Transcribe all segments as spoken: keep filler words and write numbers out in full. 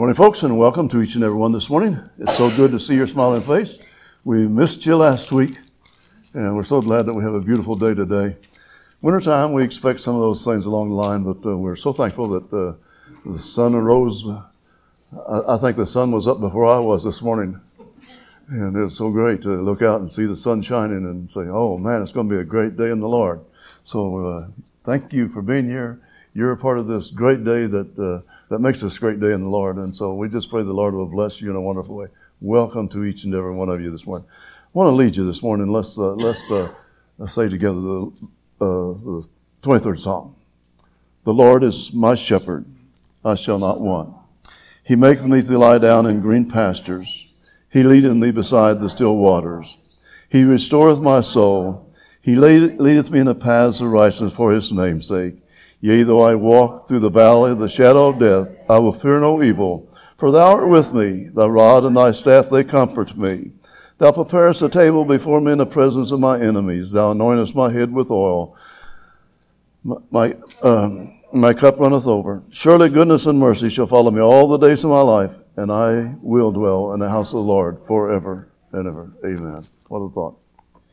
Morning, folks, and welcome to each and every one this morning. It's so good to see your smiling face. We missed you last week, and we're so glad that we have a beautiful day today. Wintertime, we expect some of those things along the line, but uh, we're so thankful that uh, the sun arose. I, I think the sun was up before I was this morning, and it's so great to look out and see the sun shining and say, oh, man, it's going to be a great day in the Lord. So uh, thank you for being here. You're a part of this great day that uh, that makes this great day in the Lord. And so we just pray the Lord will bless you in a wonderful way. Welcome to each and every one of you this morning. I want to lead you this morning. Let's uh, let's, uh, let's say together the, uh, the twenty-third Psalm. The Lord is my shepherd, I shall not want. He maketh me to lie down in green pastures. He leadeth me beside the still waters. He restoreth my soul. He leadeth me in the paths of righteousness for his name's sake. Yea, though I walk through the valley of the shadow of death, I will fear no evil. For thou art with me, thy rod and thy staff, they comfort me. Thou preparest a table before me in the presence of my enemies. Thou anointest my head with oil. My, my, um, my cup runneth over. Surely goodness and mercy shall follow me all the days of my life, and I will dwell in the house of the Lord forever and ever. Amen. What a thought.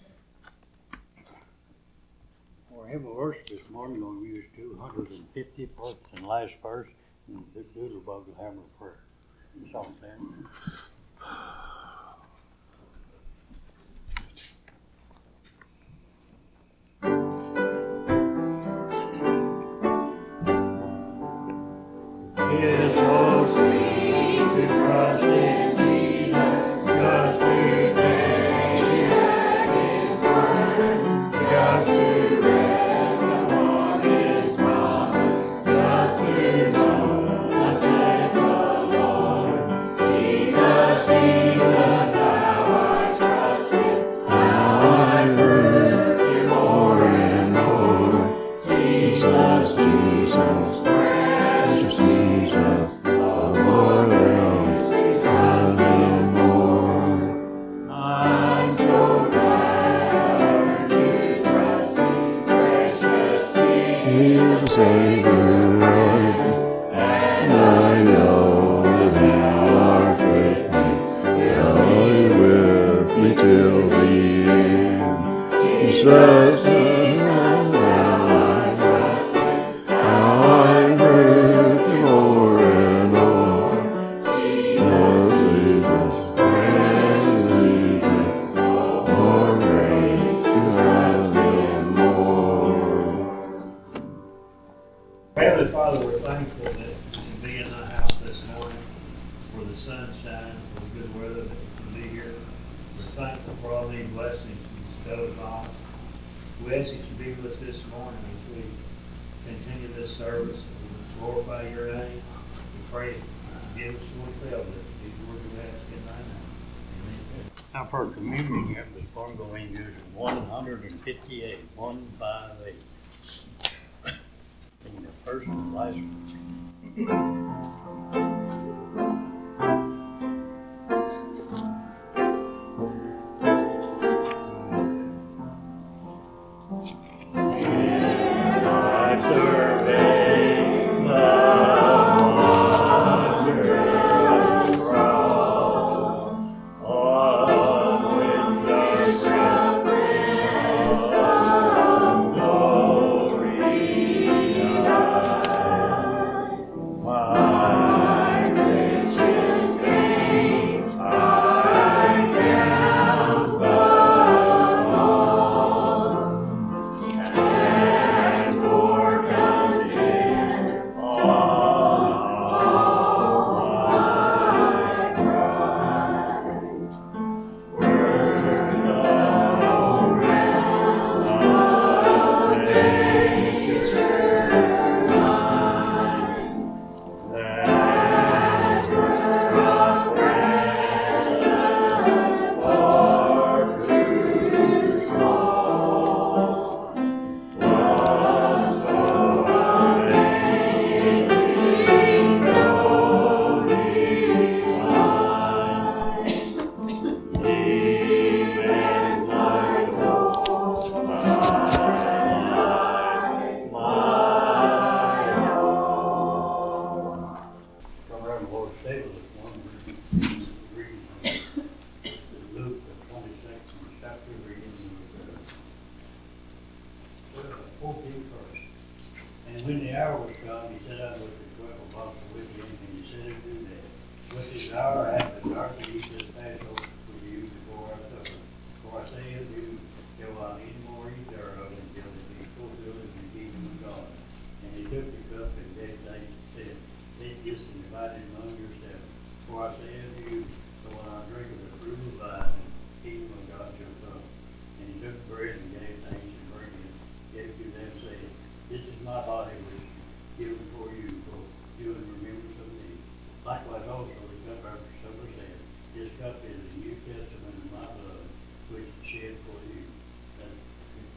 Our hymn of worship this morning, we'll use two hundred fifty-first and last verse, and the Doodlebug will hammer prayer. Song ten. It is so sweet to trust in Jesus, just to take at his word, just to rest upon his promise, just to know thus saith the Lord. Jesus, Jesus, how I trust him, how I prove him more and more. Jesus, Jesus, precious Jesus, the Lord else does no more. I'm so glad to trust in precious Jesus, the Savior, and I know that Thou art with me, Thou art with me till the end. Jesus, We ask that you be with us this morning as we continue this service. We glorify your name. We pray forgive us when we fail. These words we ask in thy name. Amen. Now for communion hymn this morning, we'll use one hundred fifty-eight, one fifty-eight. In the first and last one. Wow. chapter reading with, uh, fourteen first. And when the hour was come, he said, I was the twelve apostles with him, and he said, do that. With this hour after dark, he says, Passover for you before I suffer. For I say unto you, there will not any more eat thereof until it be fulfilled in the kingdom of God. And he took the cup and gave thanks and said, take this and divide it among yourselves. For I say unto you, so when I drink of the fruit of the vine, the kingdom of God shall come. And he took bread and gave thanks and broke it, gave to them, saying, this is my body which is given for you, for you in remembrance of me. Likewise also the cup after supper said, this cup is the New Testament of my blood, which is shed for you. That's it.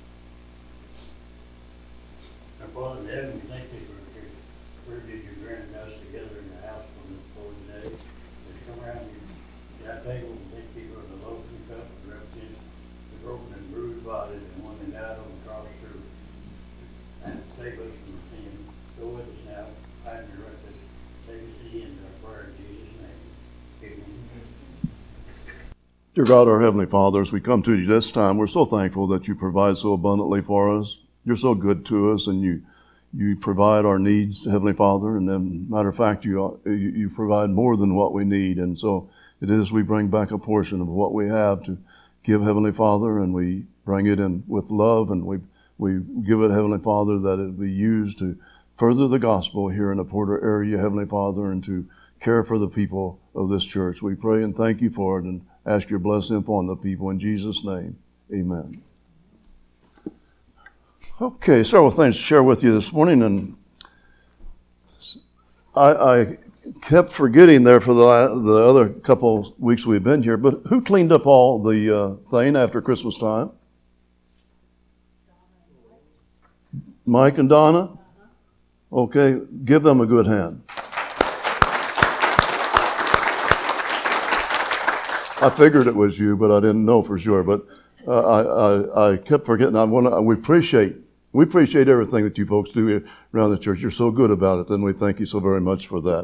Our Father in heaven, we thank you for your privilege of granting us together in the house for the Lord today. Let's come around your that table and thank you for the loaf and cup that represents the broken and bruised body and one that died on the cross to save us from sin. Go with us now, hide and direct us. Save us in the end of our prayer in Jesus' name. Amen. Dear God, our Heavenly Father, as we come to you this time, we're so thankful that you provide so abundantly for us. You're so good to us, and you you provide our needs, Heavenly Father, and then, matter of fact, you, you you provide more than what we need. And so it is we bring back a portion of what we have to give, Heavenly Father, and we bring it in with love, and we we give it, Heavenly Father, that it be used to further the gospel here in the Porter area, Heavenly Father, and to care for the people of this church. We pray and thank you for it and ask your blessing upon the people in Jesus' name. Amen. Okay, several things to share with you this morning, and I, I kept forgetting there for the, the other couple weeks we've been here, but who cleaned up all the uh, thing after Christmas time? Mike and Donna? Okay, give them a good hand. I figured it was you, but I didn't know for sure. But uh, I, I, I kept forgetting. I want to. We appreciate we appreciate everything that you folks do here around the church. You're so good about it, and we thank you so very much for that.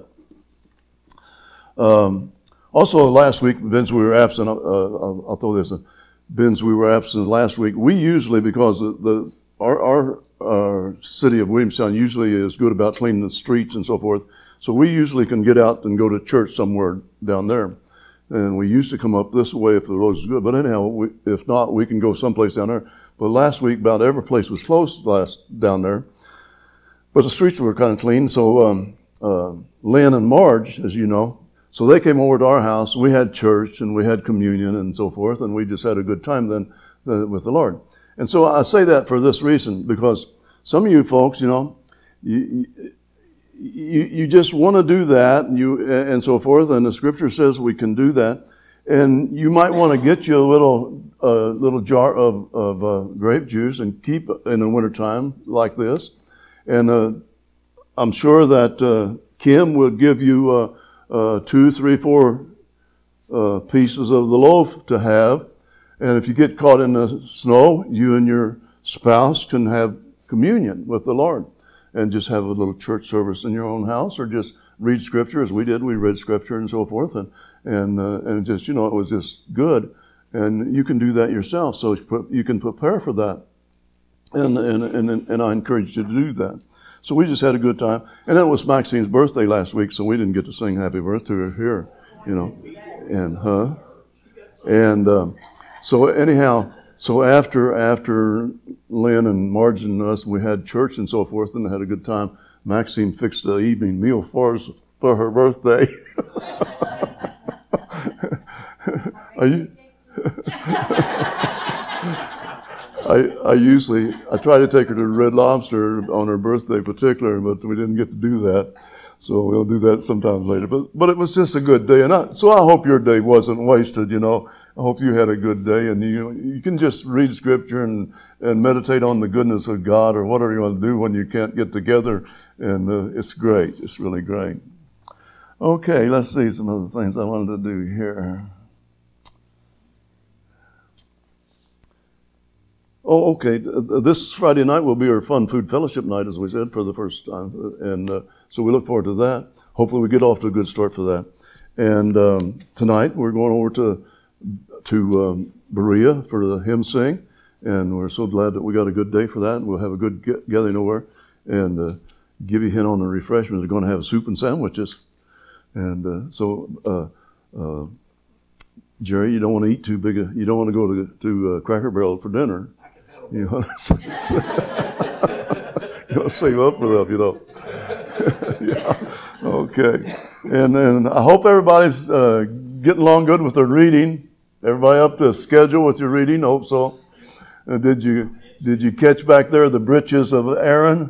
Um, also, last week, Ben's we were absent. Uh, I'll, I'll throw this in. Ben's we were absent last week. We usually, because the, the our, our our city of Williamstown usually is good about cleaning the streets and so forth. So we usually can get out and go to church somewhere down there. And we used to come up this way if the roads was good. But anyhow, we, if not, we can go someplace down there. But last week, about every place was closed last down there. But the streets were kind of clean. So um, uh, Lynn and Marge, as you know, so they came over to our house. We had church and we had communion and so forth. And we just had a good time then uh, with the Lord. And so I say that for this reason, because some of you folks, you know, you, you, you just want to do that and you, and so forth. And the scripture says we can do that. And you might want to get you a little, uh, little jar of, of, uh, grape juice and keep it in the wintertime like this. And, uh, I'm sure that, uh, Kim will give you, uh, uh, two, three, four, uh, pieces of the loaf to have. And if you get caught in the snow, you and your spouse can have communion with the Lord and just have a little church service in your own house, or just read scripture as we did. We read scripture and so forth, and and uh, and just, you know, it was just good. And you can do that yourself, so you can prepare for that. And and and and I encourage you to do that. So we just had a good time. And it was Maxine's birthday last week, so we didn't get to sing happy birthday to her here, you know. And huh? And um, so anyhow, so after after Lynn and Marge and us, we had church and so forth, and had a good time. Maxine fixed the evening meal for us for her birthday. Are you? I, I usually, I try to take her to Red Lobster on her birthday in particular, but we didn't get to do that. So we'll do that sometimes later. But but it was just a good day. And I, so I hope your day wasn't wasted, you know. I hope you had a good day. And you you can just read scripture and, and meditate on the goodness of God, or whatever you want to do when you can't get together. And uh, it's great. It's really great. Okay, let's see some other things I wanted to do here. Oh, okay. This Friday night will be our Fun Food Fellowship night, as we said, for the first time. And uh, so we look forward to that. Hopefully we get off to a good start for that. And um, tonight we're going over to to um, Berea for the hymn sing. And we're so glad that we got a good day for that. And we'll have a good get- gathering over. And uh, give you a hint on the refreshments. They're going to have soup and sandwiches. And uh, so, uh, uh, Jerry, you don't want to eat too big. A, you don't want to go to, to uh, Cracker Barrel for dinner. You want to, you want to save up for that, you know. Yeah. Okay. And then I hope everybody's uh, getting along good with their reading. Everybody up to schedule with your reading? Hope so. Uh, did you did you catch back there the breeches of Aaron?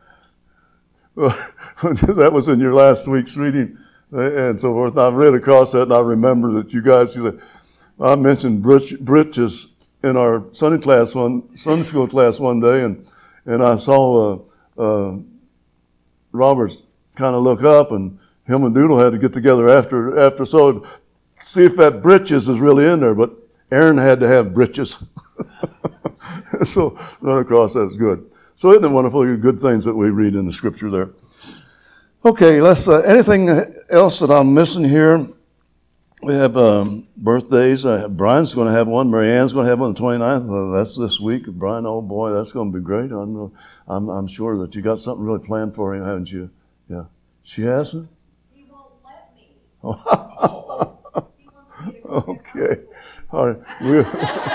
That was in your last week's reading and so forth. And I read across that and I remember that you guys, you said, I mentioned breeches in our Sunday class one, Sunday school class one day, and, and I saw uh, uh, Roberts kind of look up, and him and Doodle had to get together after, after so see if that breeches is really in there, but Aaron had to have breeches. So run across that is good. So isn't it wonderful, good things that we read in the scripture there? Okay, let's, uh, anything else that I'm missing here? We have um, birthdays. Uh, Brian's going to have one. Mary Ann's going to have one on the twenty-ninth. Uh, that's this week. Brian, oh boy, that's going to be great. I know, I'm, I'm sure that you got something really planned for him, haven't you? Yeah. She hasn't? He won't let me. Oh. He wants me to go Okay. All right. We'll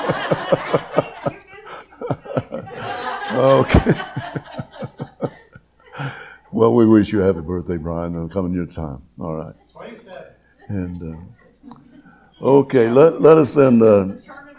okay. Well, we wish you a happy birthday, Brian. It'll come in your time. All right. twenty-seven. And uh, okay, let let us then uh, turn it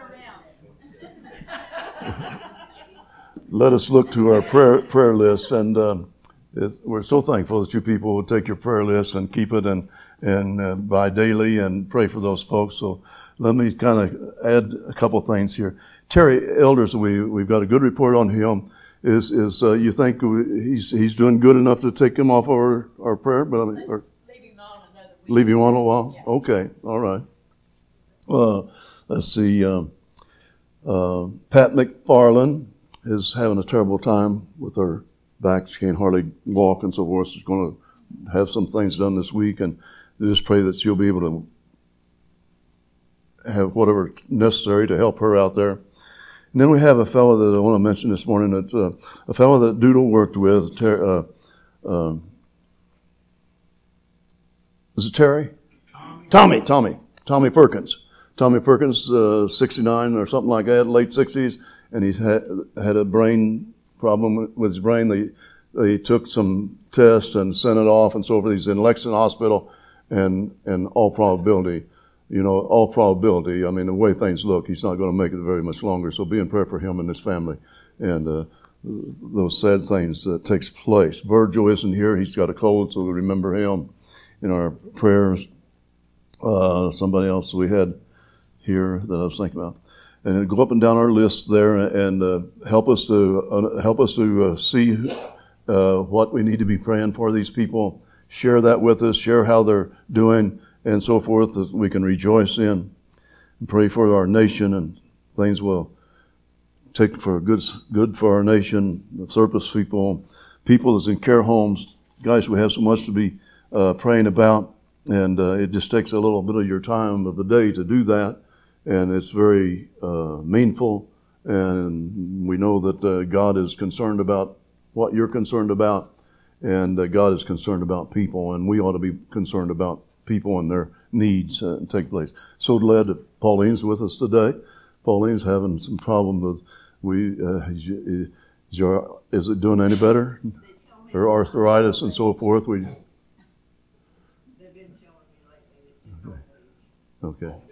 around. let us look to our prayer prayer list, and um, it's, we're so thankful that you people will take your prayer list and keep it and and uh, by daily and pray for those folks. So let me kind of add a couple things here. Terry Elders, we we've got a good report on him. Is is uh, you think he's he's doing good enough to take him off our our prayer? But I mean, or, Let's leave him on another week. leave him on a while. Yeah. Okay, all right. Uh, let's see. Um, uh, Pat McFarland is having a terrible time with her back. She can't hardly walk and so forth. She's going to have some things done this week, and just pray that she'll be able to have whatever necessary to help her out there. And then we have a fellow that I want to mention this morning. That uh, a fellow that Doodle worked with. Ter- uh, uh, is it Terry? Tommy. Tommy. Tommy Perkins. Tommy Perkins, uh, sixty-nine or something like that, late sixties, and he's had, had a brain problem with his brain. They they took some tests and sent it off and so forth. He's in Lexington Hospital, and in all probability, you know, all probability, I mean, the way things look, he's not going to make it very much longer. So be in prayer for him and his family and uh, those sad things that takes place. Virgil isn't here. He's got a cold, so we remember him in our prayers. Uh, somebody else we had here that I was thinking about. And then go up and down our list there and uh, help us to uh, help us to uh, see uh, what we need to be praying for these people. Share that with us. Share how they're doing and so forth that we can rejoice in. And pray for our nation, and things will take for good good for our nation. The surplus people, people that's in care homes. Guys, we have so much to be uh, praying about, and uh, it just takes a little bit of your time of the day to do that. And it's very uh, meaningful, and we know that uh, God is concerned about what you're concerned about, and uh, God is concerned about people, and we ought to be concerned about people and their needs uh, take place. So glad that Pauline's with us today. Pauline's having some problem with, we, uh, is, is, your, is it doing any better? Her arthritis and so forth. We, They've been telling me lately that it's okay.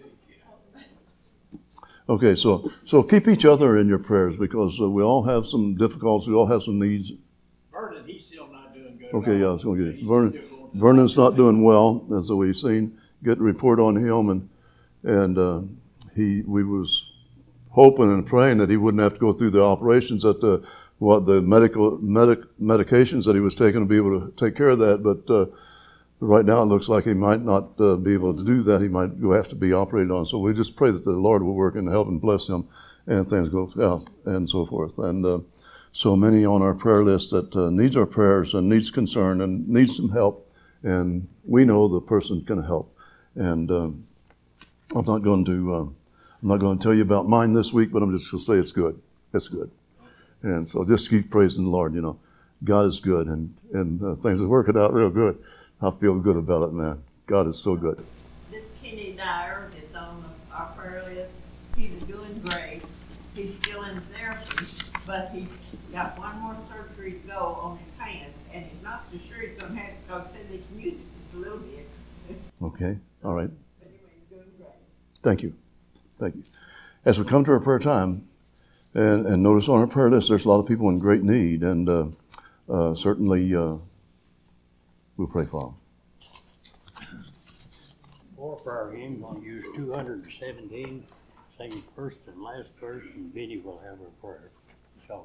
Okay, so so keep each other in your prayers, because uh, we all have some difficulties. We all have some needs. Vernon, he's still not doing good. Okay, yeah, I was going to get it. Vernon, Vernon's not doing well, as we've seen. Get a report on him, and and uh, he we was hoping and praying that he wouldn't have to go through the operations, that the what the medical medic medications that he was taking to be able to take care of that. But uh, right now, it looks like he might not uh, be able to do that. He might go have to be operated on. So we just pray that the Lord will work and help and bless him, and things go out and so forth. And uh, so many on our prayer list that uh, needs our prayers and needs concern and needs some help. And we know the person can help. And uh, I'm not going to. Uh, I'm not going to tell you about mine this week, but I'm just going to say it's good. It's good. And so just keep praising the Lord. You know, God is good, and, and uh, things are working out real good. I feel good about it, man. God is so good. This Kenny Dyer that's on the- our prayer list, he's doing great. He's still in therapy, but he's got one more surgery to go on his hand, and he's not so sure he's gonna have to, because he said they can use it just a little bit. Okay. All right. But anyway, he's doing great. Thank you. Thank you. As we come to our prayer time, and, and notice on our prayer list, there's a lot of people in great need, and uh, uh, certainly uh, we'll pray for them. For our hymn, I'm gonna use two hundred and seventeen, sing first and last verse, and Biddy will have her prayer. So.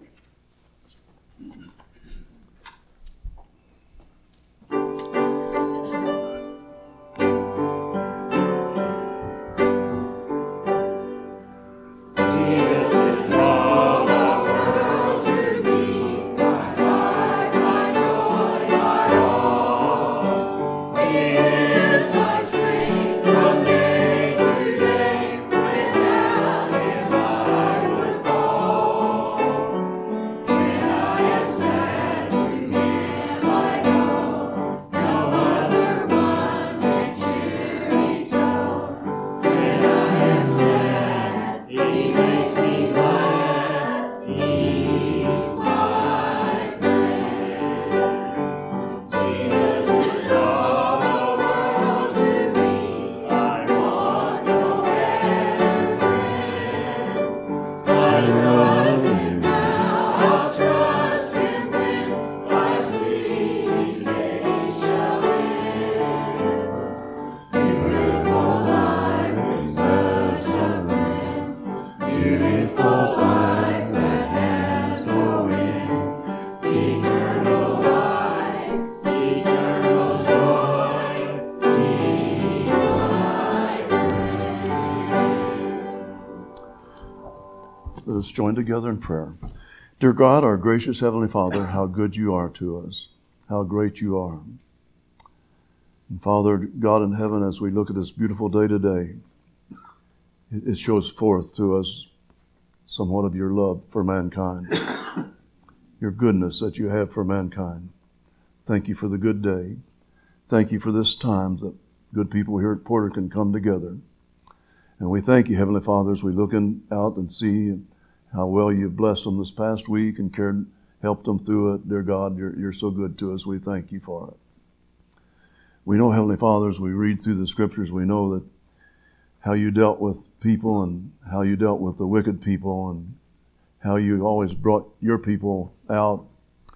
Let us join together in prayer. Dear God, our gracious Heavenly Father, how good you are to us. How great you are. And Father, God in heaven, as we look at this beautiful day today, it, it shows forth to us somewhat of your love for mankind, your goodness that you have for mankind. Thank you for the good day. Thank you for this time that good people here at Porter can come together. And we thank you, Heavenly Father, as we look in, out and see how well you've blessed them this past week and cared, helped them through it. Dear God, you're, you're so good to us. We thank you for it. We know, Heavenly Father, as we read through the scriptures, we know that how you dealt with people and how you dealt with the wicked people and how you always brought your people out.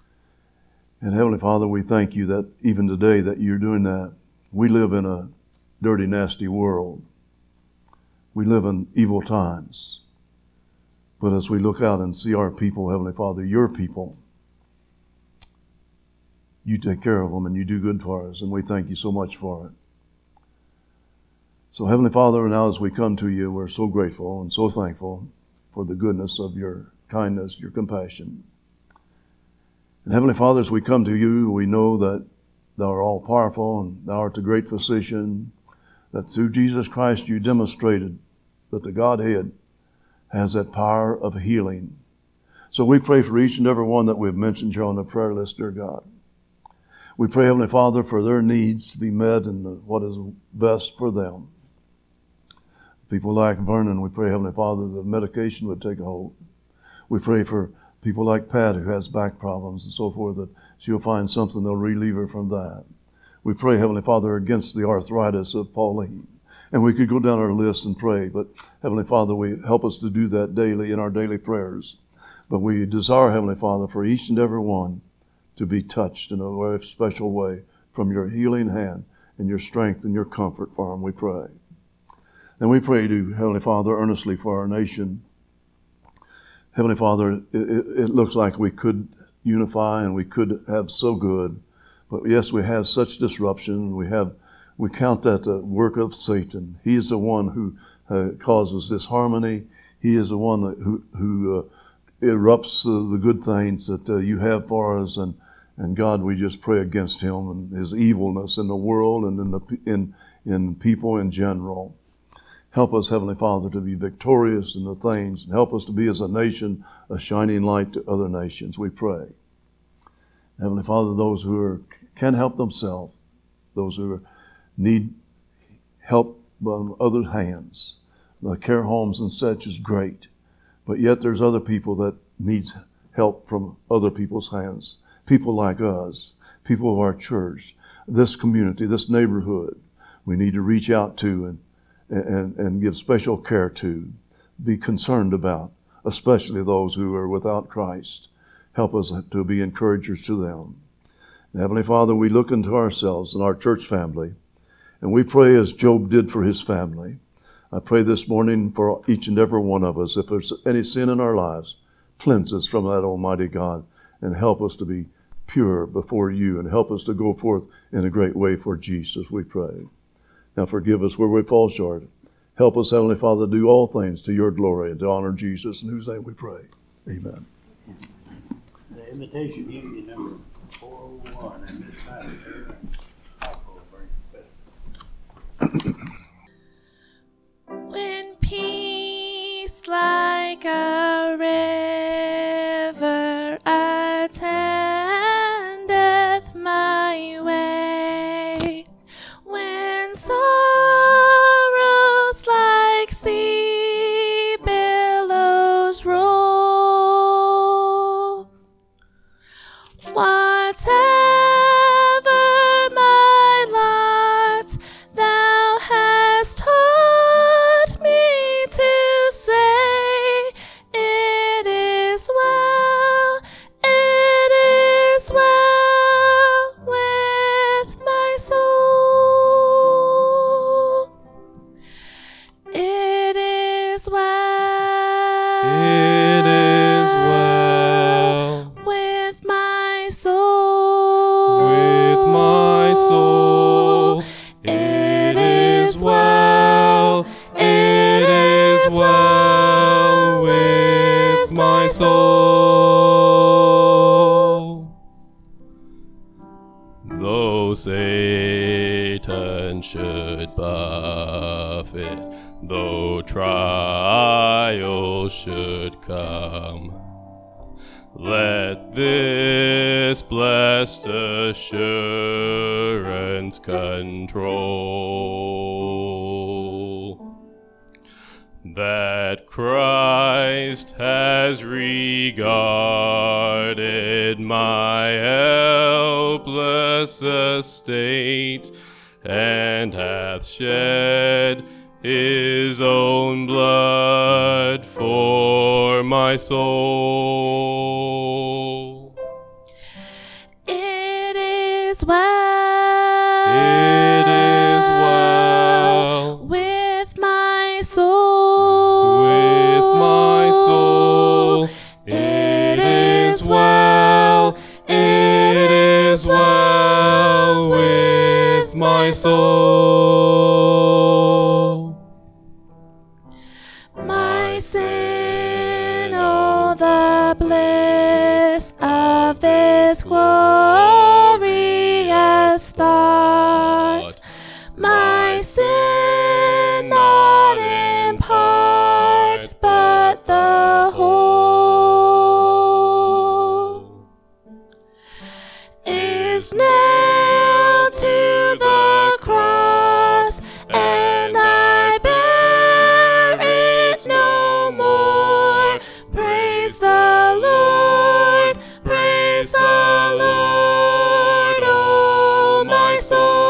And Heavenly Father, we thank you that even today that you're doing that. We live in a dirty, nasty world. We live in evil times. But as we look out and see our people, Heavenly Father, your people, you take care of them and you do good for us, and we thank you so much for it. So, Heavenly Father, now as we come to you, we're so grateful and so thankful for the goodness of your kindness, your compassion. And Heavenly Father, as we come to you, we know that thou art all-powerful and thou art the great physician, that through Jesus Christ you demonstrated that the Godhead has that power of healing. So we pray for each and every one that we've mentioned here on the prayer list, dear God. We pray, Heavenly Father, for their needs to be met and what is best for them. People like Vernon, we pray, Heavenly Father, that medication would take a hold. We pray for people like Pat, who has back problems and so forth, that she'll find something that'll relieve her from that. We pray, Heavenly Father, against the arthritis of Pauline. And we could go down our list and pray, but Heavenly Father, we help us to do that daily in our daily prayers. But we desire, Heavenly Father, for each and every one to be touched in a very special way from your healing hand and your strength and your comfort for them, we pray. And we pray to Heavenly Father earnestly for our nation. Heavenly Father, it, it, it looks like we could unify and we could have so good, but yes, we have such disruption. We have We count that the work of Satan. He is the one who uh, causes disharmony. He is the one that, who, who uh, erupts uh, the good things that uh, you have for us. And, and God, we just pray against him and his evilness in the world and in the in in people in general. Help us, Heavenly Father, to be victorious in the things, and help us to be as a nation a shining light to other nations, we pray. Heavenly Father, those who are, can't help themselves, those who are, need help from other hands, the care homes and such is great, but yet there's other people that needs help from other people's hands, people like us, people of our church, this community, this neighborhood, we need to reach out to and And, and give special care to, be concerned about, especially those who are without Christ. Help us to be encouragers to them. And Heavenly Father, we look into ourselves and our church family, and we pray as Job did for his family. I pray this morning for each and every one of us, if there's any sin in our lives, cleanse us from that, Almighty God, and help us to be pure before you, and help us to go forth in a great way for Jesus, we pray. Now forgive us where we fall short. Help us, Heavenly Father, to do all things to your glory and to honor Jesus, in whose name we pray. Amen. The invitation union number four oh one, and this time, Michael brings it. When peace like a river attendeth my way, when sorrows like sea billows roll, whatever my lot, thou hast taught me to say, it is well, it is well with my soul. It is well. It is well with my soul. with my soul. It is well. It is well with my soul. Though Satan should buffet, though trials should come, let this blessed assurance control, that Christ has regarded my helpless estate, and hath shed his own blood for my soul. It is well. It is well with my soul. with my soul. It is well. It is well with my soul. My sin, oh, the bliss of this glorious thought. My sin, not in part, but the whole, is nailed to the cross, and I bear it no more. Praise the Lord, praise the Lord, oh my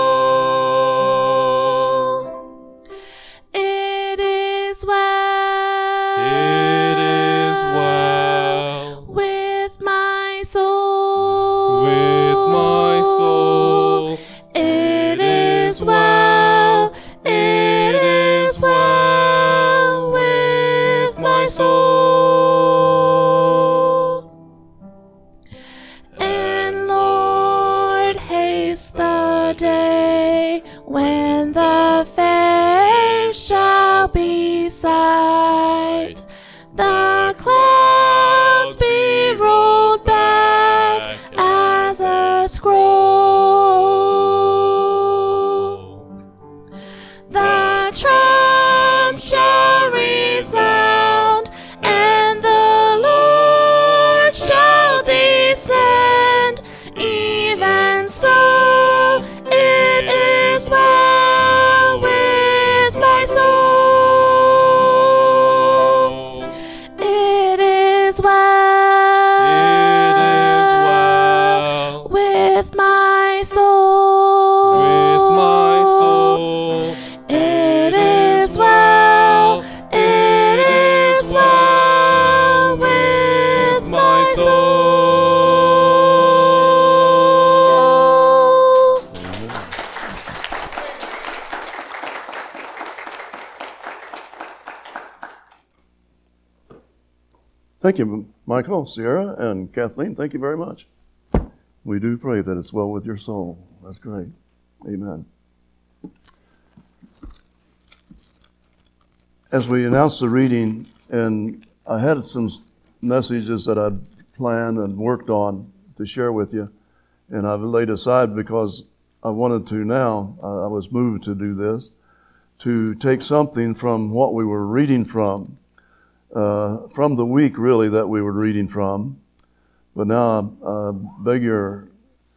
soul. It is well. It is well with my soul. with my soul. It is well. It is well with my soul. And Lord, haste the day when the face shall be sight, the clouds be rolled back as a scroll, the trump Thank you, Michael, Sierra, and Kathleen. Thank you very much. We do pray that it's well with your soul. That's great. Amen. As we announced the reading, and I had some messages that I'd planned and worked on to share with you, and I've laid aside because I wanted to now, I was moved to do this, to take something from what we were reading from, uh, from the week really that we were reading from. But now I uh, beg your,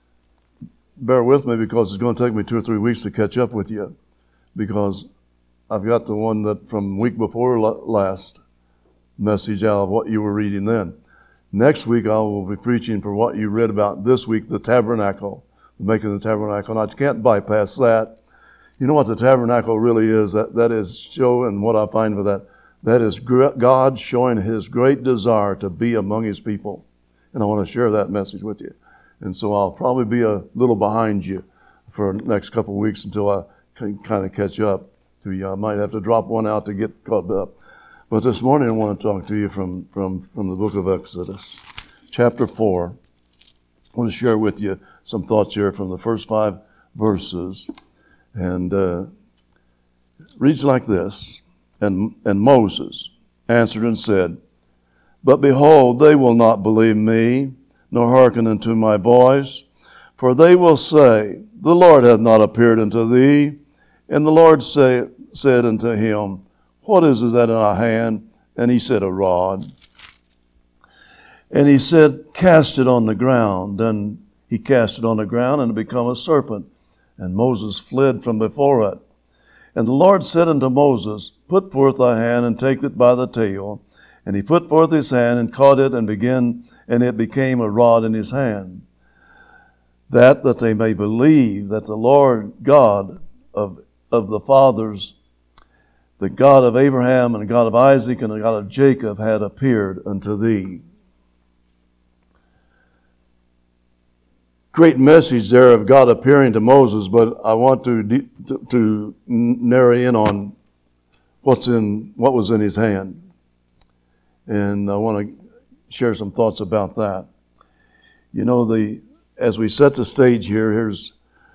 bear with me because it's going to take me two or three weeks to catch up with you, because I've got the one that from week before last message out of what you were reading then. Next week I will be preaching for what you read about this week, the tabernacle, the making of the tabernacle. And I can't bypass that. You know what the tabernacle really is? That, that is showing what I find with that. That is God showing his great desire to be among his people. And I want to share that message with you. And so I'll probably be a little behind you for the next couple of weeks until I can kind of catch up to you. I might have to drop one out to get caught up. But this morning I want to talk to you from, from, from the book of Exodus, chapter four. I want to share with you some thoughts here from the first five verses. And uh, it reads like this. And, and Moses answered and said, But behold, they will not believe me, nor hearken unto my voice. For they will say, The Lord hath not appeared unto thee. And the Lord say, said unto him, What is that in thy hand? And he said, A rod. And he said, Cast it on the ground. And he cast it on the ground, and it became a serpent. And Moses fled from before it. And the Lord said unto Moses, Put forth thy hand, and take it by the tail. And he put forth his hand, and caught it, and began, and it became a rod in his hand. That, that they may believe that the Lord God of, of the fathers, the God of Abraham, and the God of Isaac, and the God of Jacob, had appeared unto thee. Great message there of God appearing to Moses, but I want to, to, to narrow in on what's in, what was in his hand. And I want to share some thoughts about that. You know, the, as we set the stage here, here's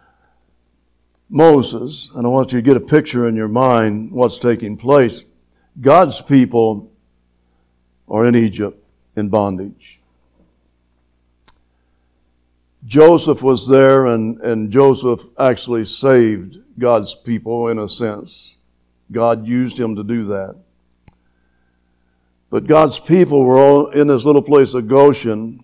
Moses, and I want you to get a picture in your mind what's taking place. God's people are in Egypt in bondage. Joseph was there, and, and Joseph actually saved God's people in a sense. God used him to do that. But God's people were all in this little place of Goshen.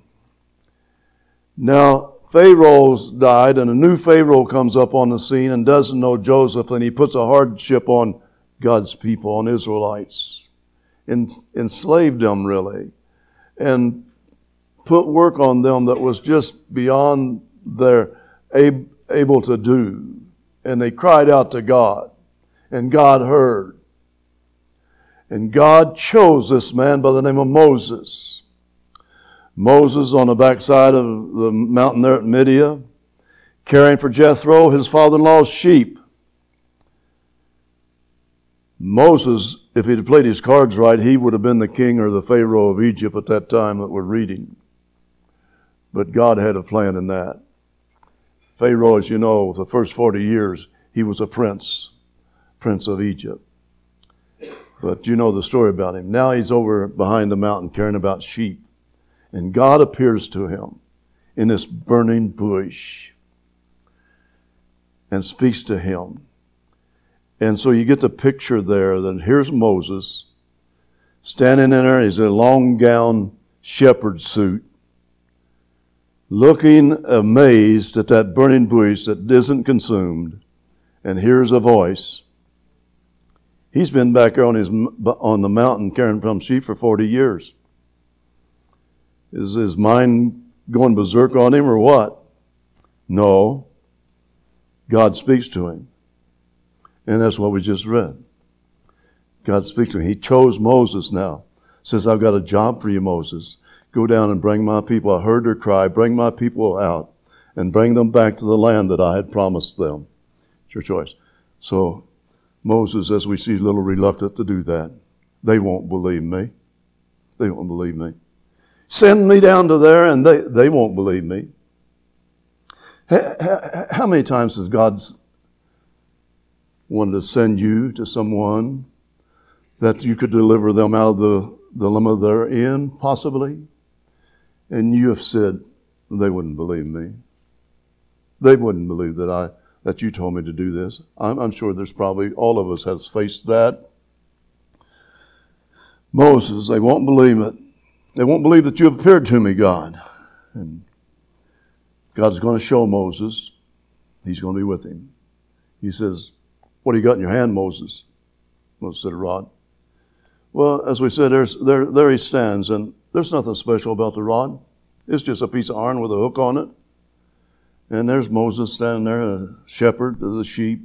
Now, Pharaoh's died, and a new Pharaoh comes up on the scene and doesn't know Joseph, and he puts a hardship on God's people, on Israelites. Enslaved them, really. And put work on them that was just beyond their able to do. And they cried out to God, and God heard. And God chose this man by the name of Moses. Moses on the backside of the mountain there at Midian, caring for Jethro, his father-in-law's sheep. Moses, if he'd played his cards right, he would have been the king or the Pharaoh of Egypt at that time that we're reading. But God had a plan in that. Pharaoh, as you know, the first forty years, he was a prince, prince of Egypt. But you know the story about him. Now he's over behind the mountain caring about sheep. And God appears to him in this burning bush and speaks to him. And so you get the picture there that here's Moses standing in there. He's in a long gown shepherd suit, looking amazed at that burning bush that isn't consumed, and hears a voice. He's been back there on his on the mountain caring for sheep for forty years. Is his mind going berserk on him or what? No. God speaks to him. And that's what we just read. God speaks to him. He chose Moses now. Says, I've got a job for you, Moses. Go down and bring my people. I heard their cry. Bring my people out and bring them back to the land that I had promised them. It's your choice. So Moses, as we see, is a little reluctant to do that. They won't believe me. They won't believe me. Send me down to there and they, they won't believe me. How many times has God wanted to send you to someone that you could deliver them out of the dilemma they're in, possibly? And you have said, they wouldn't believe me. They wouldn't believe that I that you told me to do this. I'm, I'm sure there's probably, all of us has faced that. Moses, they won't believe it. They won't believe that you have appeared to me, God. And God's going to show Moses. He's going to be with him. He says, what do you got in your hand, Moses? Moses said, a rod. Well, as we said, there's, there, there he stands, and there's nothing special about the rod. It's just a piece of iron with a hook on it. And there's Moses standing there, a shepherd of the sheep.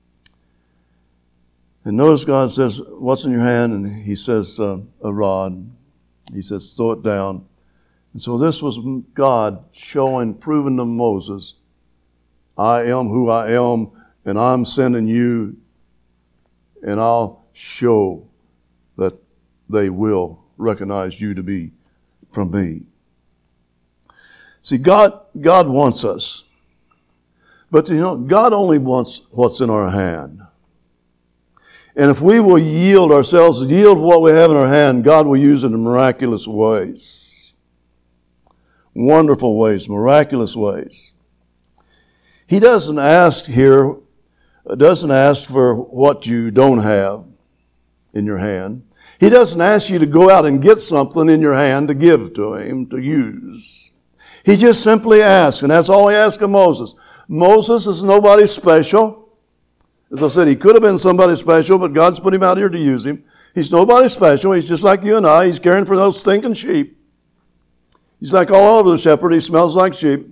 And notice God says, what's in your hand? And he says, uh, a rod. He says, throw it down. And so this was God showing, proving to Moses, I am who I am, and I'm sending you, and I'll show that they will recognize you to be from me. See, God, God wants us. But you know, God only wants what's in our hand. And if we will yield ourselves, yield what we have in our hand, God will use it in miraculous ways. Wonderful ways, miraculous ways. He doesn't ask here, doesn't ask for what you don't have in your hand. He doesn't ask you to go out and get something in your hand to give to him, to use. He just simply asks, and that's all he asked of Moses. Moses is nobody special. As I said, he could have been somebody special, but God's put him out here to use him. He's nobody special. He's just like you and I. He's caring for those stinking sheep. He's like all over the shepherd. He smells like sheep.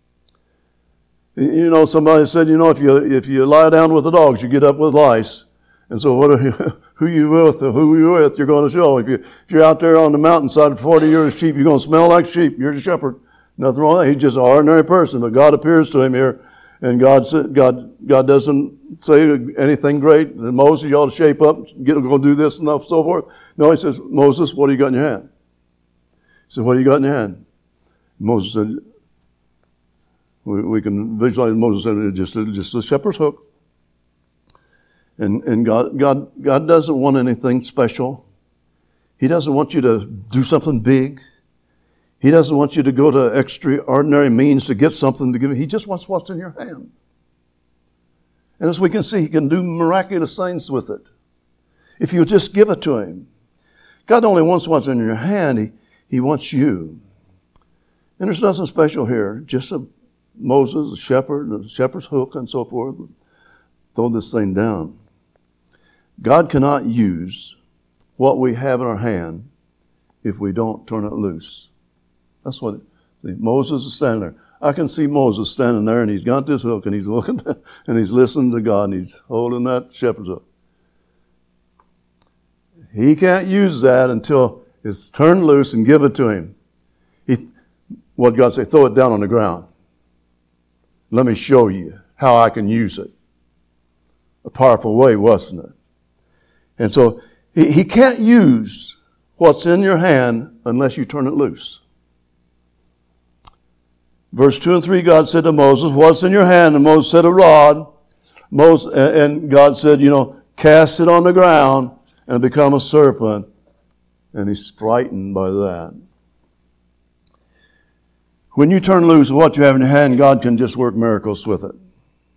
You know, somebody said, you know, if you if you lie down with the dogs, you get up with lice. And so what are you, who you with, who you with, you're going to show. If, you, if you're out there on the mountainside for forty years sheep, you're going to smell like sheep. You're the shepherd. Nothing wrong with that. He's just an ordinary person, but God appears to him here, and God God God doesn't say anything great. And Moses, you ought to shape up, get go do this and so forth. No, he says, Moses, what do you got in your hand? He said, what do you got in your hand? Moses said, we, we can visualize Moses said, just just a shepherd's hook. And and God God God doesn't want anything special. He doesn't want you to do something big. He doesn't want you to go to extraordinary means to get something to give you. He just wants what's in your hand. And as we can see, he can do miraculous things with it. If you just give it to him. God only wants what's in your hand. He, he wants you. And there's nothing special here. Just a Moses, a shepherd, a shepherd's hook, and so forth. Throw this thing down. God cannot use what we have in our hand if we don't turn it loose. That's what, see, Moses is standing there. I can see Moses standing there, and he's got this hook, and he's looking, to, and he's listening to God, and he's holding that shepherd's hook. He can't use that until it's turned loose and give it to him. He, what God say? Throw it down on the ground. Let me show you how I can use it. A powerful way, wasn't it? And so he, he can't use what's in your hand unless you turn it loose. Verse two and three, God said to Moses, what's in your hand? And Moses said, a rod. Moses, and God said, you know, cast it on the ground and become a serpent. And he's frightened by that. When you turn loose what you have in your hand, God can just work miracles with it.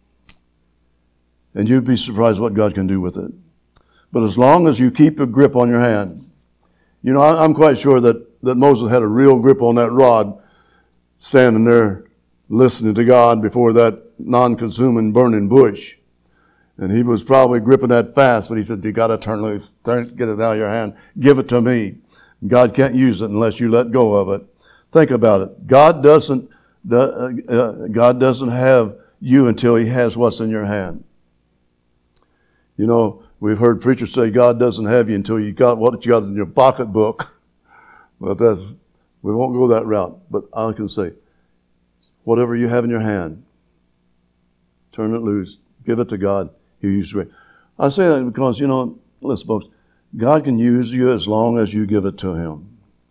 And you'd be surprised what God can do with it. But as long as you keep a grip on your hand, you know, I'm quite sure that, that Moses had a real grip on that rod, standing there listening to God before that non-consuming burning bush. And he was probably gripping that fast, but he said, you got to turn loose, turn, get it out of your hand, give it to me. God can't use it unless you let go of it. Think about it. God doesn't, uh, God doesn't have you until he has what's in your hand. You know, we've heard preachers say God doesn't have you until you got what you got in your pocketbook. But that's, we won't go that route. But I can say, whatever you have in your hand, turn it loose, give it to God. He'll use it. I say that because, you know, listen, folks, God can use you as long as you give it to him.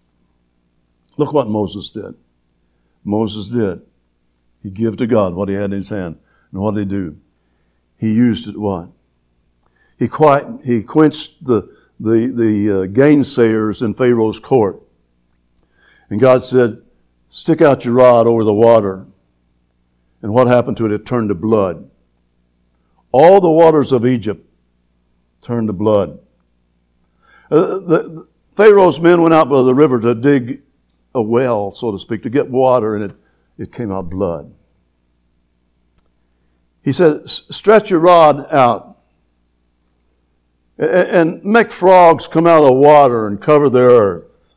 Look what Moses did. Moses did. He gave to God what he had in his hand. And what did he do? He used it what? He quiet, he quenched the, the, the uh, gainsayers in Pharaoh's court. And God said, stick out your rod over the water. And what happened to it? It turned to blood. All the waters of Egypt turned to blood. Uh, the, Pharaoh's men went out by the river to dig a well, so to speak, to get water, and it, it came out blood. He said, stretch your rod out and make frogs come out of the water and cover the earth.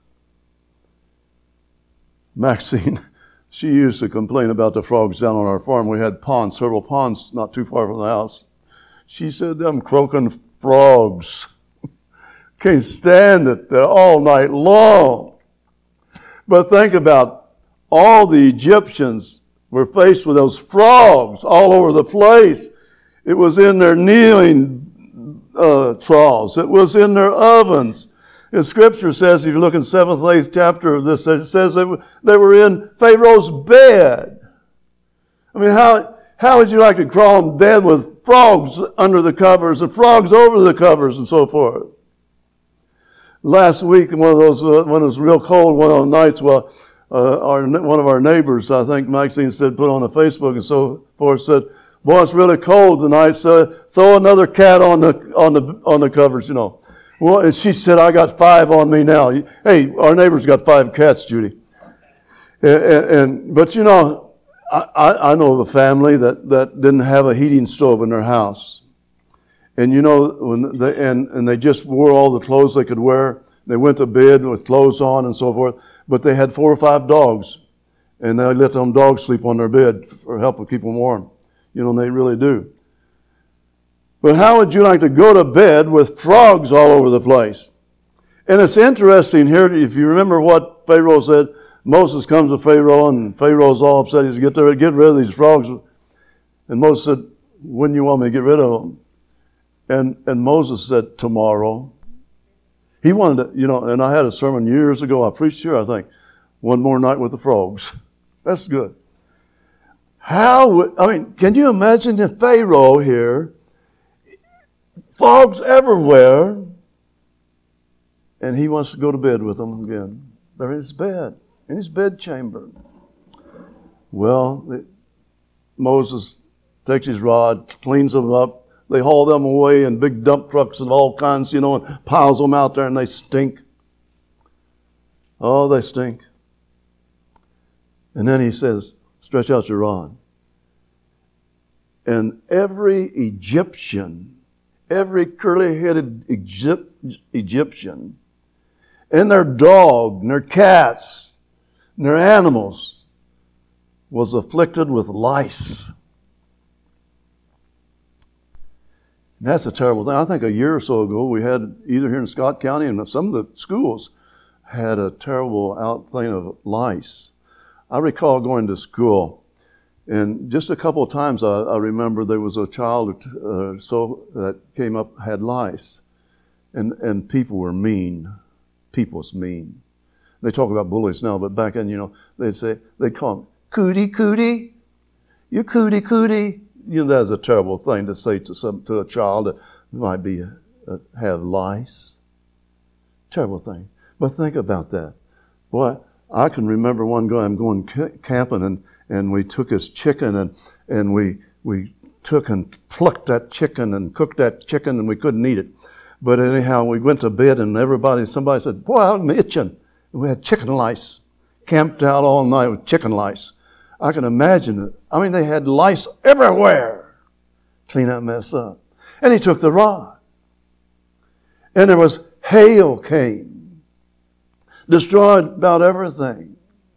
Maxine, she used to complain about the frogs down on our farm. We had ponds, several ponds not too far from the house. She said, them croaking frogs. Can't stand it. They're all night long. But think about all the Egyptians were faced with those frogs all over the place. It was in their kneeling uh, troughs. It was in their ovens. And Scripture says, if you look in seventh and eighth chapter of this, it says they were, they were in Pharaoh's bed. I mean, how, how would you like to crawl in bed with frogs under the covers and frogs over the covers and so forth? Last week, one of those, uh, when it was real cold, one of those nights, well, uh, our, one of our neighbors, I think Maxine said, put on the Facebook and so forth, said, boy, it's really cold tonight, so throw another cat on the, on the, on the covers, you know. Well, and she said, I got five on me now. Hey, our neighbor's got five cats, Judy. And, and, and but you know, I, I know of a family that, that didn't have a heating stove in their house. And you know, when they, and, and they just wore all the clothes they could wear. They went to bed with clothes on and so forth. But they had four or five dogs. And they let them dogs sleep on their bed for help to keep them warm. You know, and they really do. But how would you like to go to bed with frogs all over the place? And it's interesting here, if you remember what Pharaoh said, Moses comes to Pharaoh and Pharaoh's all upset. He's get there, get rid of these frogs. And Moses said, wouldn't you want me to get rid of them? And, and Moses said, tomorrow. He wanted to, you know, and I had a sermon years ago, I preached here, I think, one more night with the frogs. That's good. How would, I mean, can you imagine if Pharaoh here, frogs everywhere, and he wants to go to bed with them again. They're in his bed, in his bed chamber. Well, it, Moses takes his rod, cleans them up. They haul them away in big dump trucks and all kinds, you know, and piles them out there, and they stink. Oh, they stink. And then he says, stretch out your rod. And every Egyptian, every curly-headed Egypt, Egyptian, and their dog, and their cats, and their animals was afflicted with lice. And that's a terrible thing. I think a year or so ago, we had, either here in Scott County and some of the schools, had a terrible out thing of lice. I recall going to school, and just a couple of times I, I remember there was a child uh, so that came up, had lice. And, and people were mean. People's mean. They talk about bullies now, but back then, you know, they'd say, they'd call them, cootie, cootie, you cootie, cootie. You know, that's a terrible thing to say to some, to a child that might be, uh, have lice. Terrible thing. But think about that. Boy, I can remember one guy, I'm going camping, and, and we took his chicken, and, and we, we took and plucked that chicken and cooked that chicken, and we couldn't eat it. But anyhow, we went to bed, and everybody, somebody said, boy, I'm itching. And we had chicken lice. Camped out all night with chicken lice. I can imagine it. I mean, they had lice everywhere. Clean that mess up. And he took the rod. And there was hail came. Destroyed about everything.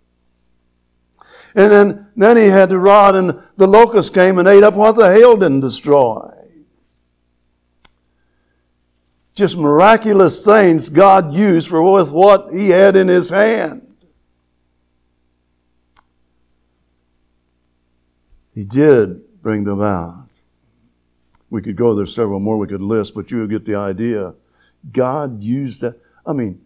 And then, then he had the rod, and the locust came and ate up what the hail didn't destroy. Just miraculous things God used for with what he had in his hand. He did bring them out. We could go there several more we could list, but you get the idea. God used that. I mean,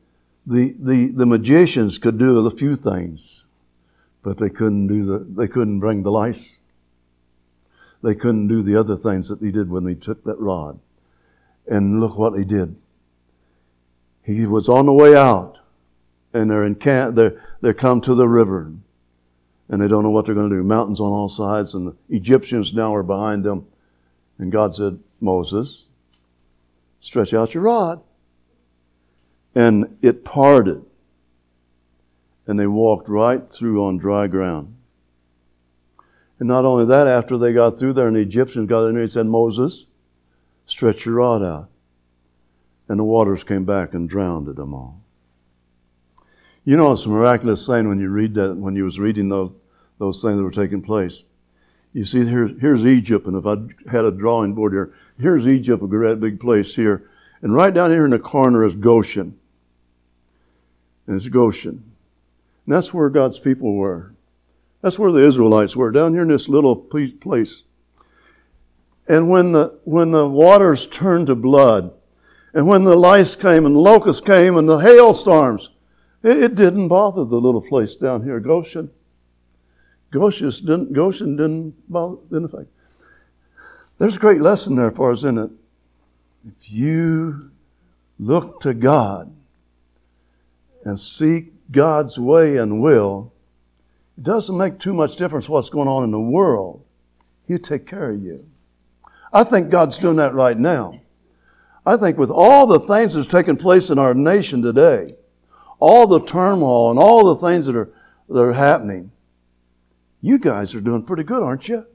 The, the, the magicians could do a few things, but they couldn't do the, they couldn't bring the lice. They couldn't do the other things that he did when he took that rod. And look what he did. He was on the way out, and they're in camp, they're, they're come to the river, and they don't know what they're going to do. Mountains on all sides, and the Egyptians now are behind them. And God said, Moses, stretch out your rod. And it parted. And they walked right through on dry ground. And not only that, after they got through there and the Egyptians got in there, he said, Moses, stretch your rod out. And the waters came back and drowned them all. You know, it's a miraculous thing when you read that, when you was reading those, those things that were taking place. You see, here, here's Egypt, and if I had a drawing board here, here's Egypt, a great big place here. And right down here in the corner is Goshen. And it's Goshen. And that's where God's people were. That's where the Israelites were, down here in this little place. And when the, when the waters turned to blood, and when the lice came and the locusts came and the hailstorms, it, it didn't bother the little place down here, Goshen. Goshen didn't, Goshen didn't bother, didn't affect. There's a great lesson there for us, isn't it? If you look to God and seek God's way and will, it doesn't make too much difference what's going on in the world. He'll take care of you. I think God's doing that right now. I think with all the things that's taking place in our nation today, all the turmoil and all the things that are, that are happening, you guys are doing pretty good, aren't you?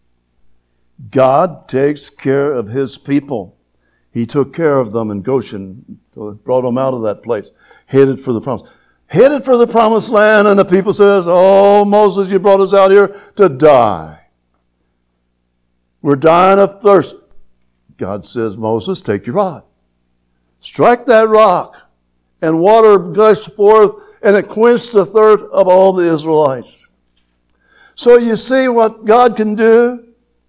God takes care of His people. He took care of them in Goshen, brought them out of that place, headed for the promise. Headed for the promised land, and the people says, oh, Moses, you brought us out here to die. We're dying of thirst. God says, Moses, take your rod. Strike that rock, and water gushed forth, and it quenched the thirst of all the Israelites. So you see what God can do?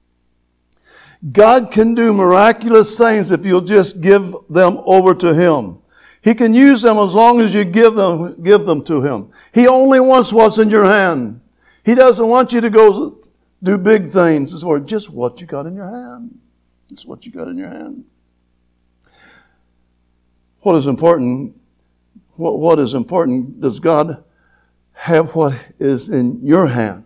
God can do miraculous things if you'll just give them over to Him. He can use them as long as you give them, give them to Him. He only wants what's in your hand. He doesn't want you to go do big things. It's for just what you got in your hand. Just what you got in your hand. What is important? What, what is important? Does God have what is in your hand?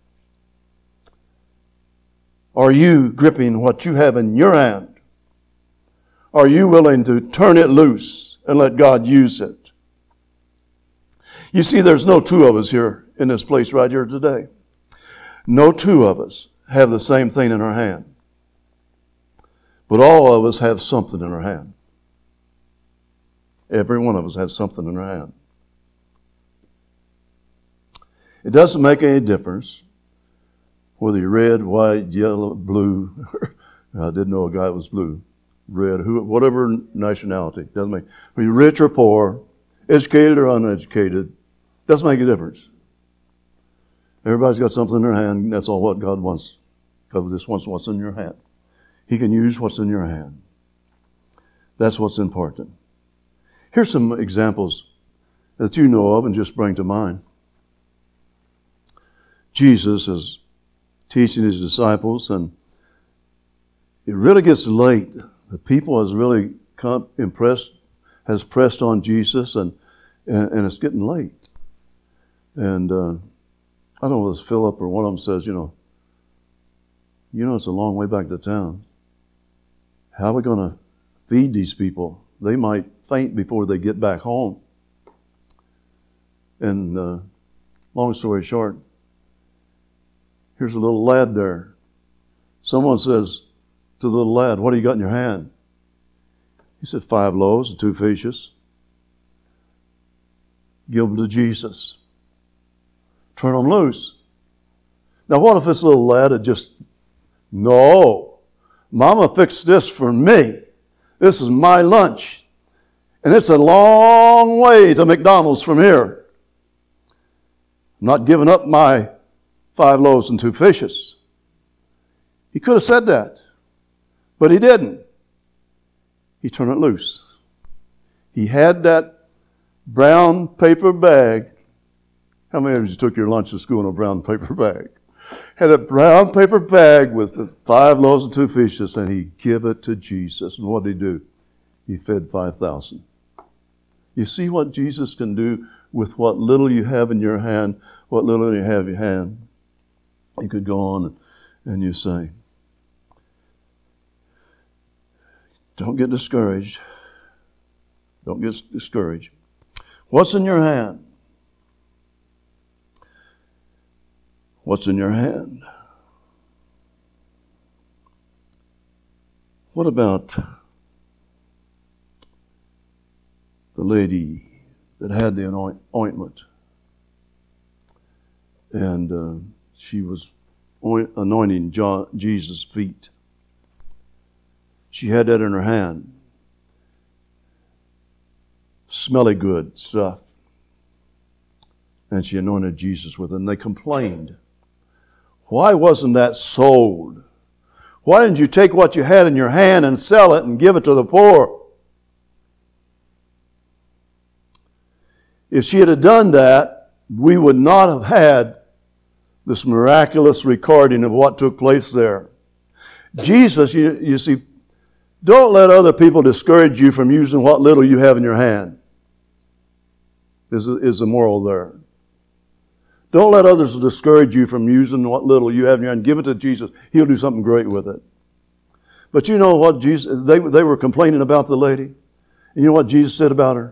Are you gripping what you have in your hand? Are you willing to turn it loose and let God use it? You see, there's no two of us here in this place right here today. No two of us have the same thing in our hand. But all of us have something in our hand. Every one of us has something in our hand. It doesn't make any difference whether you're red, white, yellow, blue. I didn't know a guy was blue. Red, who, whatever nationality. Doesn't make, whether you're rich or poor, educated or uneducated, doesn't make a difference. Everybody's got something in their hand, and that's all what God wants. God just wants what's in your hand. He can use what's in your hand. That's what's important. Here's some examples that you know of and just bring to mind. Jesus is teaching His disciples, and it really gets late. The people has really come impressed, has pressed on Jesus, and, and, and it's getting late. And uh, I don't know if it's Philip or one of them says, you know, you know, it's a long way back to town. How are we going to feed these people? They might faint before they get back home. And uh, long story short, here's a little lad there. Someone says to the little lad, what do you got in your hand? He said, five loaves and two fishes. Give them to Jesus. Turn them loose. Now what if this little lad had just, no, Mama fixed this for me. This is my lunch. And it's a long way to McDonald's from here. I'm not giving up my five loaves and two fishes. He could have said that, but he didn't. He turned it loose. He had that brown paper bag. How many of you took your lunch to school in a brown paper bag? Had a brown paper bag with the five loaves and two fishes, and he gave it to Jesus. And what did he do? He fed five thousand. You see what Jesus can do with what little you have in your hand, what little you have in your hand. You could go on and you say, don't get discouraged. Don't get discouraged. What's in your hand? What's in your hand? What about the lady that had the anoint- ointment? And uh, she was oint- anointing John, Jesus' feet. She had that in her hand. Smelly good stuff. And she anointed Jesus with it. And they complained. Why wasn't that sold? Why didn't you take what you had in your hand and sell it and give it to the poor? If she had done that, we would not have had this miraculous recording of what took place there. Jesus, you, you see, don't let other people discourage you from using what little you have in your hand, is, is the moral there. Don't let others discourage you from using what little you have in your hand. Give it to Jesus. He'll do something great with it. But you know what Jesus, they, they were complaining about the lady. And you know what Jesus said about her?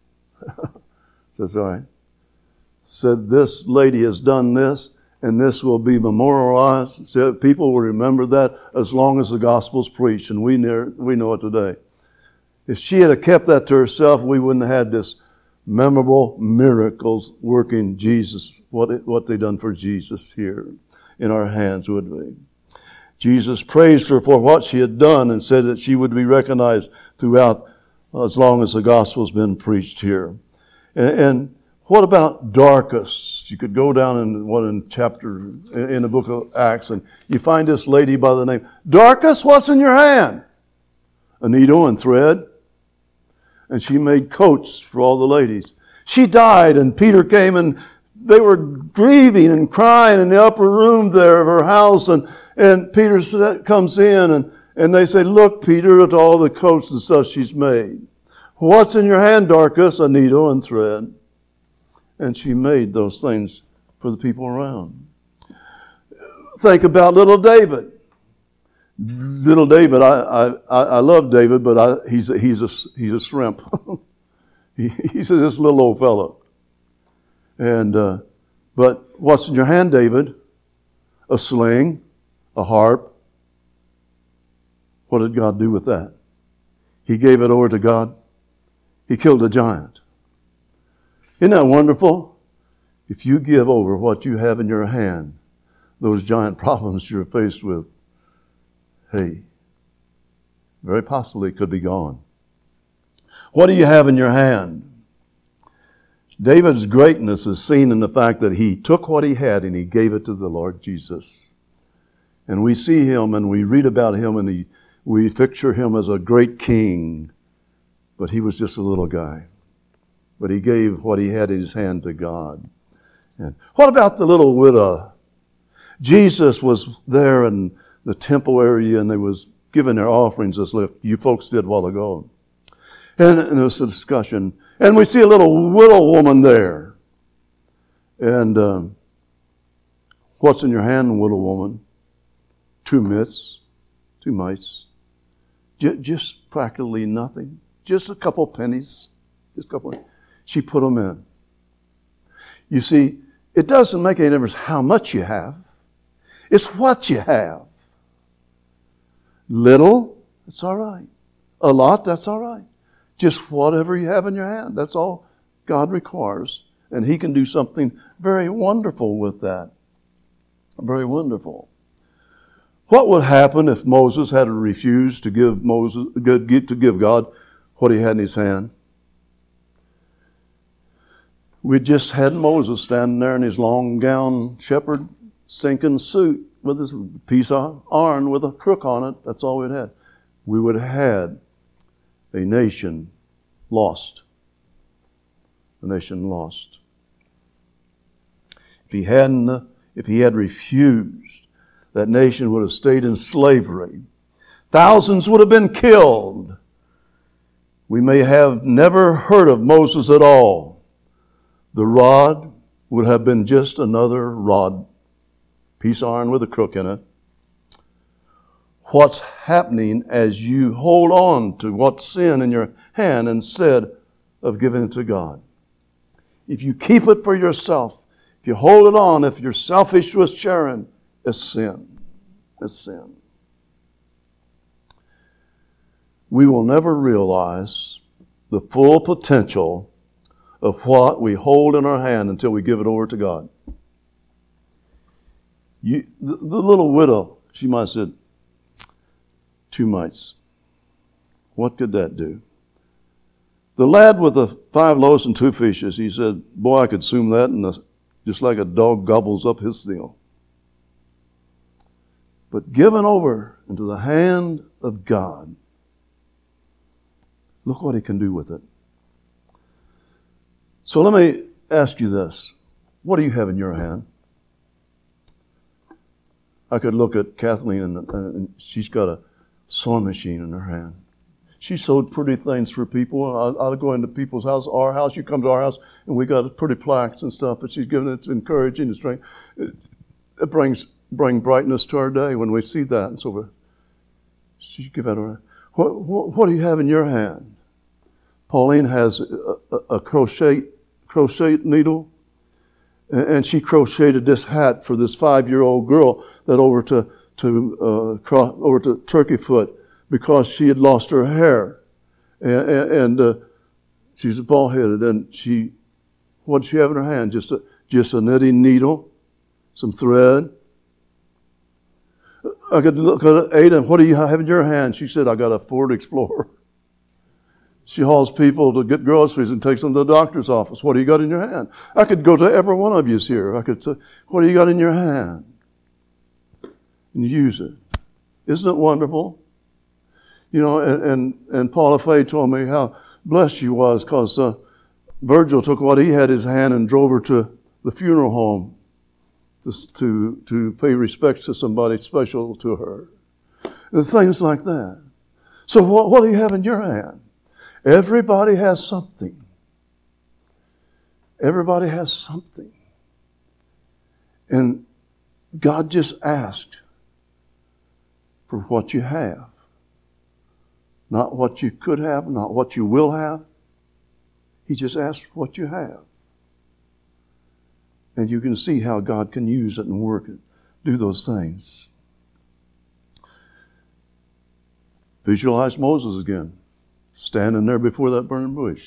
Says, all right. Said, this lady has done this, and this will be memorialized. Said, people will remember that as long as the gospel's preached, and we know, we know it today. If she had kept that to herself, we wouldn't have had this memorable miracles working Jesus, what, it, what they done for Jesus here in our hands, would we? Jesus praised her for what she had done and said that she would be recognized throughout as long as the gospel's been preached here. And, and what about Dorcas? You could go down in one in chapter, in the book of Acts, and you find this lady by the name, Dorcas, what's in your hand? A needle and thread. And she made coats for all the ladies. She died, and Peter came, and they were grieving and crying in the upper room there of her house. And, and Peter comes in, and, and they say, look, Peter, at all the coats and stuff she's made. What's in your hand, Dorcas? A needle and thread. And she made those things for the people around. Think about little David. Little David, I, I, I love David, but I, he's a, he's a, he's a shrimp. he, he's this little old fellow. And, uh, but what's in your hand, David? A sling, a harp. What did God do with that? He gave it over to God. He killed a giant. Isn't that wonderful? If you give over what you have in your hand, those giant problems you're faced with, hey, very possibly could be gone. What do you have in your hand? David's greatness is seen in the fact that he took what he had and he gave it to the Lord Jesus. And we see him and we read about him and he, we picture him as a great king, but he was just a little guy. But he gave what he had in his hand to God. And what about the little widow? Jesus was there in the temple area, and they was giving their offerings as you folks did a while ago. And, and there was a discussion. And we see a little widow woman there. And um, what's in your hand, widow woman? Two mitts, two mites. J- just practically nothing. Just a couple pennies. Just a couple. She put them in. You see, it doesn't make any difference how much you have. It's what you have. Little, it's all right. A lot, that's all right. Just whatever you have in your hand, that's all God requires. And He can do something very wonderful with that. Very wonderful. What would happen if Moses had refused to give Moses to give God what he had in his hand? We just had Moses standing there in his long gown shepherd stinking suit with his piece of iron with a crook on it. That's all we'd had. We would have had a nation lost. the nation lost. If he hadn't, if he had refused, that nation would have stayed in slavery. Thousands would have been killed. We may have never heard of Moses at all. The rod would have been just another rod, piece of iron with a crook in it. What's happening as you hold on to what's sin in your hand instead of giving it to God? If you keep it for yourself, if you hold it on, if you're selfish with sharing, it's sin. It's sin. We will never realize the full potential of what we hold in our hand until we give it over to God. You, the, the little widow, she might have said, two mites. What could that do? The lad with the five loaves and two fishes, he said, boy, I could assume that, and the, just like a dog gobbles up his meal. But given over into the hand of God, look what he can do with it. So let me ask you this. What do you have in your hand? I could look at Kathleen, and, and she's got a sewing machine in her hand. She sewed pretty things for people. I'll, I'll go into people's house, our house. You come to our house, and we got pretty plaques and stuff. But she's giving it encouraging and strength. It, it brings bring brightness to our day when we see that. And so she give out her. What, what, what do you have in your hand? Pauline has a, a, a crochet crochet needle, and, and she crocheted this hat for this five-year-old girl that over to to uh, cross, over to Turkey Foot, because she had lost her hair, and, and, and uh, she's bald-headed. And she, what did she have in her hand? Just a just a knitting needle, some thread. I could look at Ada. What do you have in your hand? She said, I got a Ford Explorer. She hauls people to get groceries and takes them to the doctor's office. What do you got in your hand? I could go to every one of you's here. I could say, what do you got in your hand? And use it. Isn't it wonderful? You know, and, and, and Paula Fay told me how blessed she was, because uh, Virgil took what he had in his hand and drove her to the funeral home to, to, to pay respects to somebody special to her. And things like that. So what, what do you have in your hand? Everybody has something. Everybody has something. And God just asked for what you have. Not what you could have, not what you will have. He just asked for what you have. And you can see how God can use it and work it, do those things. Visualize Moses again, standing there before that burning bush.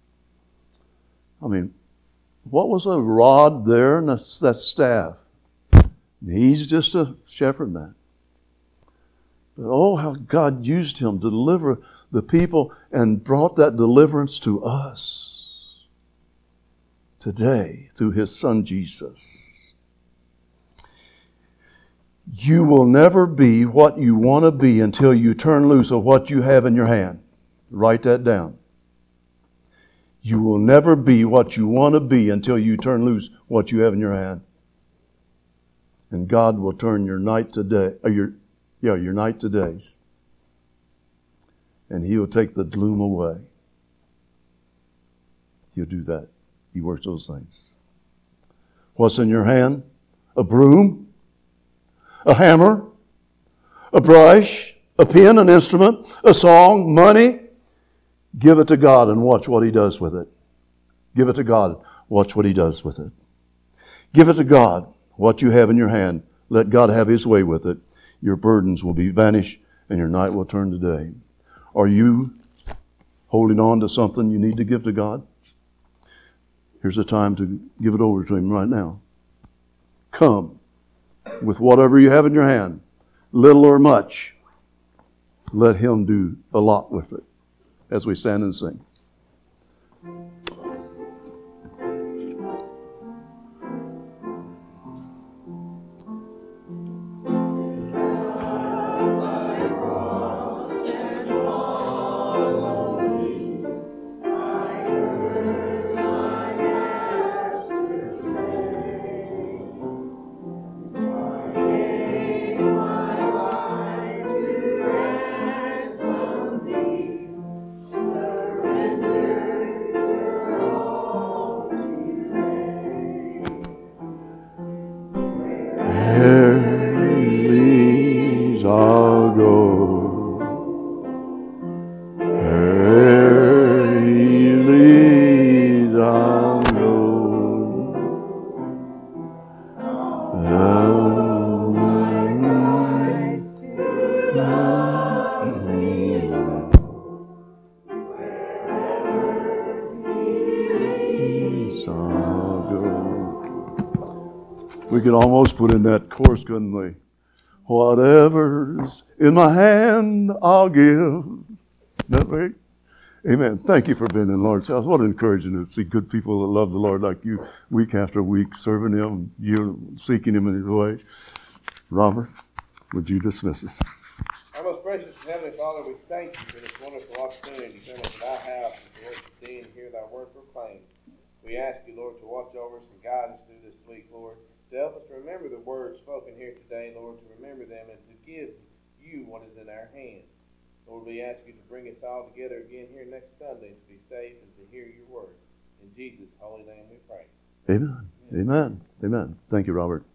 I mean, what was a rod there and that, that staff? He's just a shepherd man. But oh, how God used him to deliver the people and brought that deliverance to us today through his son Jesus. You will never be what you want to be until you turn loose of what you have in your hand. Write that down. You will never be what you want to be until you turn loose what you have in your hand. And God will turn your night to day, or your, yeah, your night to days. And He will take the gloom away. He'll do that. He works those things. What's in your hand? A broom? A hammer? A brush? A pen? An instrument? A song? Money? Give it to God and watch what He does with it. Give it to God. Watch what He does with it. Give it to God. What you have in your hand. Let God have His way with it. Your burdens will be vanished and your night will turn to day. Are you holding on to something you need to give to God? Here's the time to give it over to Him right now. Come with whatever you have in your hand, little or much. Let Him do a lot with it as we stand and sing. I'll go. Where He leads, I'll go. We could almost put in that chorus, couldn't we? Whatever's in my hand, I'll give. Isn't that right? Amen. Thank you for being in the Lord's house. What encouraging to see good people that love the Lord like you, week after week, serving Him, you seeking Him in His way. Robert, would you dismiss us? Our most precious Heavenly Father, we thank you for this wonderful opportunity to come into thy house and to worship thee and hear thy word proclaimed. We ask you, Lord, to watch over us and guide us through this week, Lord, to help us to remember the words spoken here today, Lord, to remember them and to give you what is in our hands. Lord, we ask you to bring us all together again here next Sunday to be safe and to hear your word. In Jesus' holy name we pray. Amen. Amen. Amen. Thank you, Robert.